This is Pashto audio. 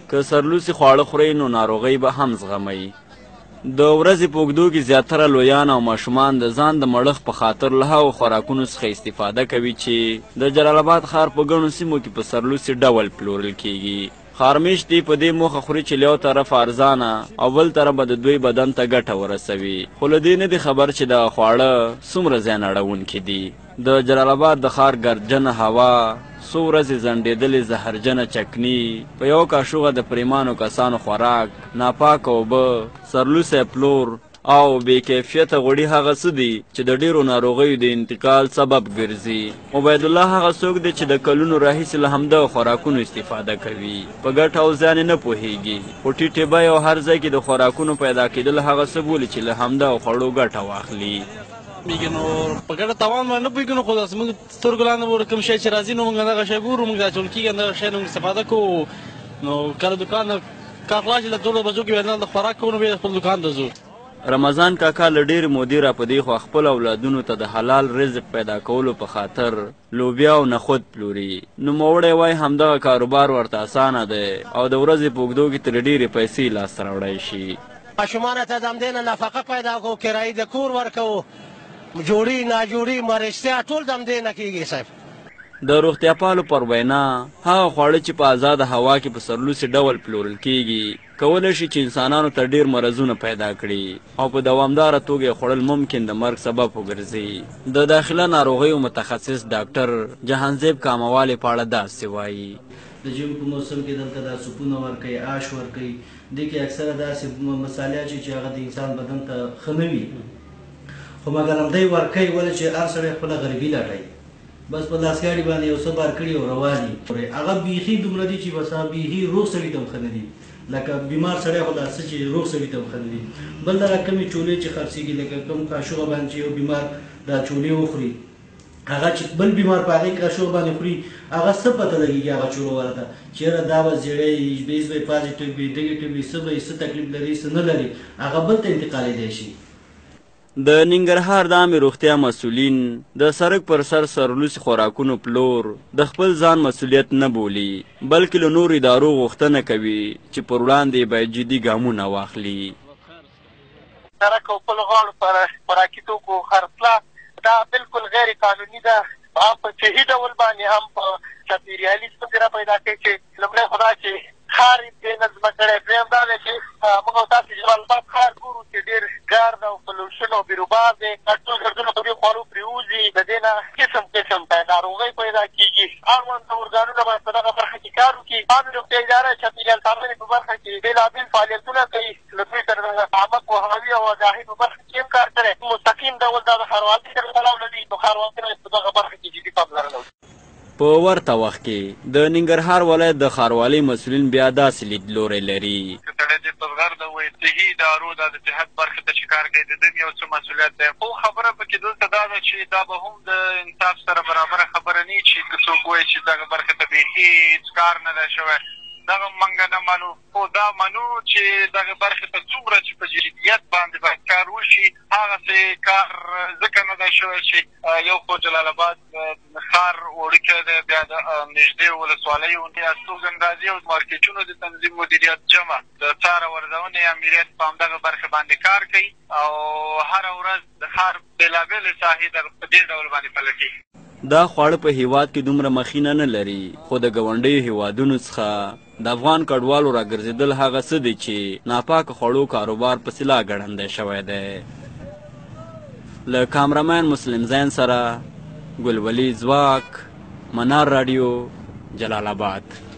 که سرلوسي خواړه خورئ نو ناروغۍ به هم زغمئ. د ورځې په اوږدو کې زیاتره لویان او ماشومان د ځان د مړښت په خاطر له هغو خوراکونو څخه استفاده کوي چې د جلال آباد ښار په ګڼو سیمو کې په سرلوسي ډول پلورل کیږي. ښارمیشتي په دې موخه خوري چې له یو طرف ارزانه او بل طرف به د دوی بدن ته ګټه ورسوي، خو له دې نه دي خبر چې دغه خواړه څومره زیان اړونکي دي. د جلال آباد د ښار ګردجنه هوا، څو ورځې ځنډېدلې زهرجنه چکني، په یو کاشوغه د پریمانو کسانو خوراک، ناپاکه اوبه، سرلوسی پلور او بې کیفیته غوړي هغه څه دي چې د ډېرو ناروغیو د انتقال سبب ګرځي. عبید الله هغه څوک دی چې د کلونو راهیسې له همدغه خوراکونو استفاده کوي، په ګټه او زیان یې نه پوهیږي، خو ټیټې بیې او هر ځای کې د خوراکونو پیدا کېدل هغه څه بولي چې له همدغه خوړو ګټه واخلي. میگه نو په ګټه تاوان باندې نه پوهېږو، نو خو داسې موږ سترګو لاندې به کوم شی چې راځي نو موږ هغه شی ګورو، موږ دا چول کېږي همدغه شی نه موږ استفاده کوو. نو کله دوکان نه کار خلاص شي له 12 بجو کې بیا د خوراک کوو نو بیا خپل دوکان ته ځو. رمضان کاکا له ډېرې مودې راپدې خوا خپل اولادونو ته د حلال رزق پیدا کولو په خاطر لوبیا او نخود پلوري. نوموړی وایي همدغه کاروبار ورته اسانه دی او د ورځې په اوږدو کې ترې ډېرې پیسې لاسته راوړی شي. ماشومانو ته د همدې نه نفقه پیدا کوو، کرایې د کور ورکوو، جوړي ناجوړي مرستیا ټول د همدې نه کېږي. صاحب د روغتیاپالو پر وینا هغه خواړه چې په آزاده هوا کې په سرلوسي ډول پلورل کیږي کولی شي چې انسانانو ته ډېر مرضونه پیدا کړي او په دوامداره توګه یې خوړل ممکن د مرګ سبب وګرځي. د داخله ناروغیو متخصص ډاکټر جهانزیب کاموالې په اړه داسې وایي: د ژمي په موسم کې دلته دا سوپونه ورکوي، آش ورکوي، دې کې اکثره داسې مسالې چې هغه د انسان بدن ته ښه نه وي، خو مګر همدی ورکوي ولې چې هر سړی خپله غریبي لټوي، بس په لاسګاډي باندې یو څه بار کړي او روان دي. هغه بیخي دومره دي چې بس بیخي روغ سړي ته هم ښه نه دي، لکه بیمار سړی خو دا څه چې روغ سړي ته هم ښه نه دي. بل دغه کمې چولې چې خرڅېږي لکه کوم کاشوغه باندې چې یو بیمار دا چولې وخوري، هغه چې بل بیمار په هغې کاشوغه باندې خوري، هغه څه پته لګېږي هغه چوله ورته چېرې دا به زیړی وي، بیس به یې پازیټیو وي، نګیټیو وي، څه به یې څه تکلیف لري څه نه لري، هغه بل ته انتقالېدی شي. د ننګرهار د عامې روغتیا مسؤلین د سړک پر سر سرلوسي خوراکونو پلور د خپل ځان مسؤلیت نه بولي، بلکې له نورو ادارو غوښتنه کوي چې پر وړاندې باید جدي ګامونه واخلي. سړک او پل غاړو پر خوراکي توکو خرڅلاء دا بالکل غیر قانوني ده، هم په صحي ډول باندې هم په چاپېریالي ستونزې را پیدا کوي چې لومړی خو دا چې ښار یې بې نظمه کړی، دویم دا دی چې موږ او تاسې جلال آباد ښار ګورو چې ډېر ګرد او پلوشن او بیروبار دی، ټول ګردونه په دې خوړو پرېوځي، د دې نه قسم قسم ناروغۍ پیدا کېږي. اړوند ارګانونه باید په دغه برخه کې کار وکړي. عامې روغتیا اداره چاپېریال ساتنې په برخه کې بېلابېل فعالیتونه کوي، له دوی سره د عامه پوهاوي او آګاهۍ په برخه کې هم کار کړی. مستقیم ډول دا د ښاروالۍ سره تړاو لري، نو ښاروالۍ باید په دغه برخه کې جدي پاملرنه وکړي. په ورته وخت کې د ننګرهار ولایت د ښاروالۍ مسؤلین بیا داسې لیدلوری لري. که سړی دې په زغرد ووایي صحي ادارو دا د صحت برخې ته چې کار کوي د دوی یو څه مسؤلیت دی، خو خبره پکې دلته دا ده چې دا به هم د انصاف سره برابره خبره نه وي چې که څوک وایي چې دغه برخې ته بیخي هېڅ کار نه دی شوی، دغه موږ نه منو، خو دا منو چې دغه برخې ته څومره چې په جدیت باندې باید کار وشي. هغسې کار ځکه نه دی شوی چې یو خو جلال آباد ښار وړوکی دی، بیا د نږدې ولسوالیو استوګندازي او مارکېټونو د تنظیم مدیریت جمع د څار او ارزونې امریت په همدغه برخې باندې کار کوي او هره ورځ د ښار بېلابېلې ساحې په دې ډول باندې پلټي. دا خواړه په هیواد کې دومره مخینه نه لري، خو د ګاونډیو هیوادونو څخه د افغان کډوالو راګرځېدل هغه څه دی چې ناپاکه خوړو کاروبار پسې لا ګړندی شوی دی. له کامرمین مسلم زین سره ګلولي ځواک، منار راډیو، جلال آباد.